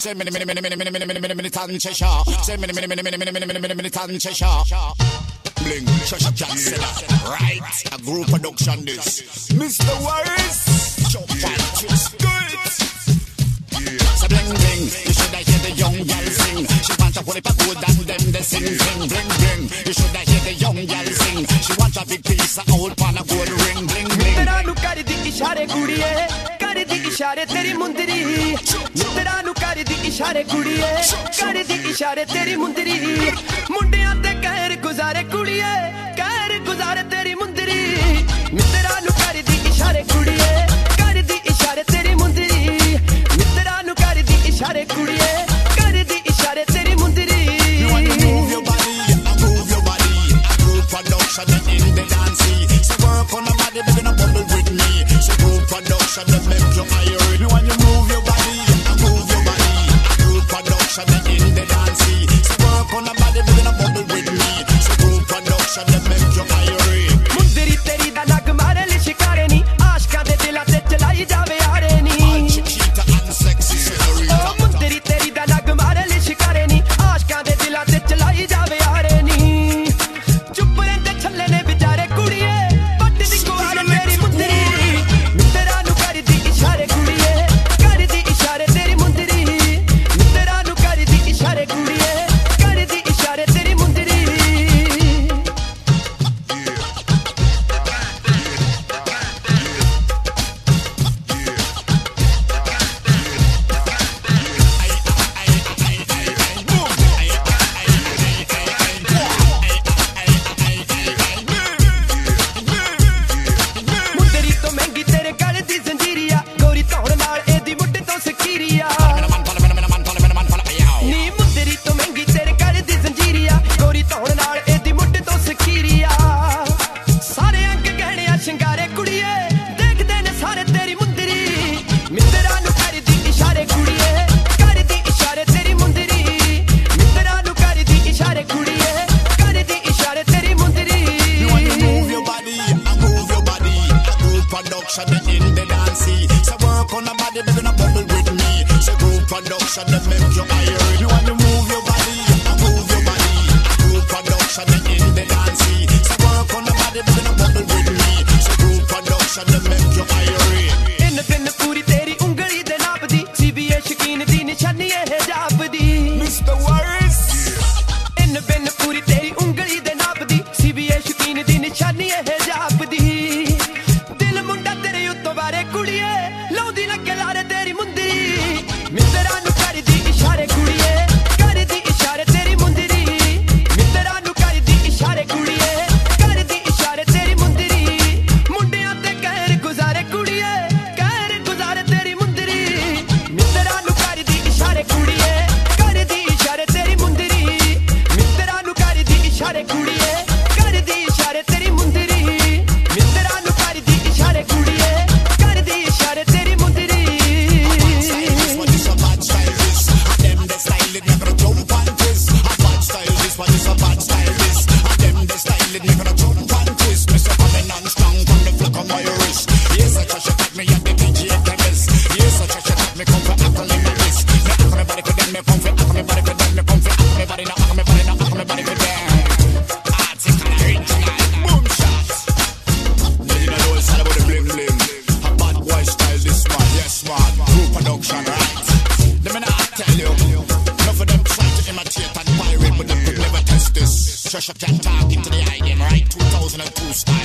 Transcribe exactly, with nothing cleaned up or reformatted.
Say mini mini mini mini mini mini mini mini mini tan Cheshire. Say mini mini mini mini mini mini mini mini mini tan Cheshire. Bling, Cheshire Cat said that. Right, a group production this. Mister Warris, chop fight, twist, good. So bling bling, you shoulda hear the young girl sing. She want to pull it back good and them they sing bling bling bling. You shoulda hear the young girl sing. She want a big piece of old pan a gold ring bling bling. Mitra nu kardi ishare kudiye, kardi ishare teri mundri. Mitra nu kardi ishare kudiye, kardi ishare teri mundri. Mundiyan te kair guzare kudiye, kair guzare teri mundri. Mitra nu kardi ishare kudiye, kardi ishare teri mundri. Mitra nu kardi ishare kudiye, kardi ishare teri mundri. You want to move your body, I move your body. I group production in the dance. So work on the body, baby, no bubble with me. So group production that make you higher. You want to move your body, I move your body. I group production in the dance. So work on the body, baby, no bubble with me. So group production that make you higher. Mundri teri da nag mare li shikare ni, aashka de dila te chalai jaave aare ni. All Chiquita and sexy senorita. Oh mundri teri da nag mare li shikare ni, aashka de dila te chalai jaave aare ni. Chup rehte challe ne bichare kudiye, patti di kuwar teri mundri. Mitra nu kardi ishare kudiye, kardi ishare teri mundri. Mitra nu kardi ishare kudiye, kardi ishare teri mundri. ਮੁੰਦਰੀ ਤੋਂ ਮਹਿੰਗੀ ਤੇਰੇ ਗਲ ਦੀ ਜ਼ੰਜੀਰੀਆ, ਗੋਰੀ ਧੌਣ ਨਾਲ ਇਹਦੀ ਮੁੱਢ ਤੋਂ ਸਕੀਰੀਆ। ਨੀ ਮੁੰਦਰੀ ਤੋਂ ਮਹਿੰਗੀ ਤੇਰੇ ਗਲ ਦੀ ਜ਼ੰਜੀਰੀਆ, ਗੋਰੀ ਧੌਣ ਨਾਲ ਇਹਦੀ ਮੁੱਢ ਤੋਂ ਸਕੀਰੀਆ। ਸਾਰੇ ਅੰਗ ਗਹਿਣਿਆ ਸ਼ਿੰਗਾਰੇ ਕੁੜੀਏ, ਦੇਖਦੇ ਨੇ ਸਾਰੇ ਤੇਰੀ ਮੁੰਦਰੀ। ਮਿੱਤਰਾਂ ਨੂੰ ਕਰਦੀ ਇਸ਼ਾਰੇ ਕੁੜੀਏ, ਕਰਦੀ ਇਸ਼ਾਰੇ ਤੇਰੀ ਮੁੰਦਰੀ। ਮਿੱਤਰਾਂ ਨੂੰ ਕਰਦੀ ਇਸ਼ਾਰੇ ਕੁੜੀਏ, ਕਰਦੀ ਇਸ਼ਾਰੇ ਤੇਰੀ ਮੁੰਦਰੀ। You want to move your body, I move your body. I group production in the dance. So work on the body, baby, no bubble with me. So group production that make you higher. You want to move your body, I move your body. I group production in the dance. So work on the body, baby, no bubble with me. So group production that make you higher. ਤਿੰਨ ਤਿੰਨ ਪੂਰੀ ਤੇਰੀ ਉਂਗਲੀ ਦੇ ਨਾਪ ਦੀ, ਸੀਬੀਏ ਸ਼ਕੀਨ ਦੀ ਨਿਸ਼ਾਨੀ ਇਹ ਜਾਪਦੀ। Mister Warris. ਤਿੰਨ ਬਿੰਨ ਪੂਰੀ ਤੇਰੀ ਉਂਗਲੀ ਦੇ ਨਾਪ ਦੀ, ਸੀਬੀਏ ਸ਼ਕੀਨ ਦੀ ਨਿਸ਼ਾਨੀ ਇਹ ਜਾਪਦੀ। ਦਿਲ ਮੁੰਡਾ ਤੇਰੇ ਉੱਤੋਂ ਬਾਰੇ ਕੁੜੀਏ, ਲਾਉਂਦੀ ਲੱਗੇ ਲਾਰੇ ਤੇਰੀ ਮੁੰਦਰੀ। ਮਿੱਤਰਾਂ ਨੂੰ ਕਰਦੀ ਇਸ਼ਾਰੇ ਕੁੜੀਏ, ਕਰਦੀ ਇਸ਼ਾਰੇ ਤੇਰੀ ਮੁੰਦਰੀ। ਮਿੱਤਰਾਂ ਨੂੰ ਕਰਦੀ ਇਸ਼ਾਰੇ ਕੁੜੀਏ, ਕਰਦੀ ਇਸ਼ਾਰੇ ਤੇਰੀ ਮੁੰਦਰੀ। ਮੁੰਡਿਆਂ ਤੇ ਕਹਿਰ ਗੁਜ਼ਾਰੇ ਕੁੜੀਏ, ਕਹਿਰ ਗੁਜ਼ਾਰੇ ਤੇਰੀ ਮੁੰਦਰੀ। ਮਿੱਤਰਾਂ ਨੂੰ ਕਰਦੀ ਇਸ਼ਾਰੇ ਕੁੜੀਏ, ਕਰਦੀ ਇਸ਼ਾਰੇ ਤੇਰੀ ਮੁੰਦਰੀ। ਮਿੱਤਰਾਂ ਨੂੰ ਕਰਦੀ ਇਸ਼ਾਰੇ ਕੁੜੀਏ, ਕਰਦੀ ਇਸ਼ਾਰੇ ਤੇਰੀ ਮੁੰਦਰੀ। ਮਿੱਤਰਾਂ ਨੂੰ ਕਰਦੀ ਇਸ਼ਾਰੇ ਕੁੜੀਏ, ਕਰਦੀ ਇਸ਼ਾਰੇ ਤੇਰੀ ਮੁੰਦਰੀ। This one is a bad style this. Them the style it, me gonna jump on twist. A bad style this one is a bad style this. Them the style it, me gonna jump on twist. Me say coming on strong from the flick of my wrist. Yes, I trash it at me at the D J chemist. Yes, I trash it at me come for apple in my wrist. Me ack me body for them, me come for ack me body for them, me come for ack me body now, ack me body now, ack me body for them. Article original, boom shot. Then you know it's all about the bling bling. A bad boy style this one, yes man. Group production, right? Let me not tell you. Enough of them try to imitate and pirate, but they could never test this. Treasure can talk into the I M, right? two thousand two style.